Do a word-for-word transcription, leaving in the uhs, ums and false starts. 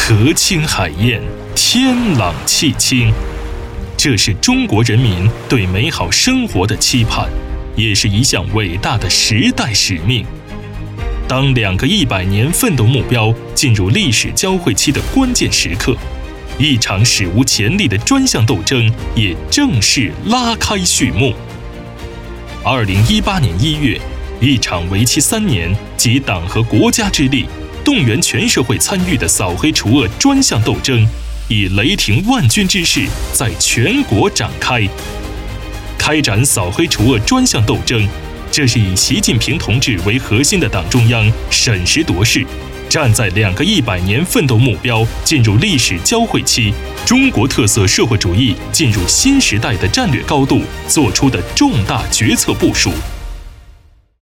河清海晏，天朗气清。这是中国人民对美好生活的期盼，也是一项伟大的时代使命。当两个一百年奋斗目标进入历史交汇期的关键时刻，一场史无前例的专项斗争也正式拉开序幕。二零一八年一月，一场为期三年、集党和国家之力，动员全社会参与的扫黑除恶专项斗争，以雷霆万钧之势在全国展开。开展扫黑除恶专项斗争，这是以习近平同志为核心的党中央审时度势，站在两个一百年奋斗目标进入历史交汇期，中国特色社会主义进入新时代的战略高度做出的重大决策部署。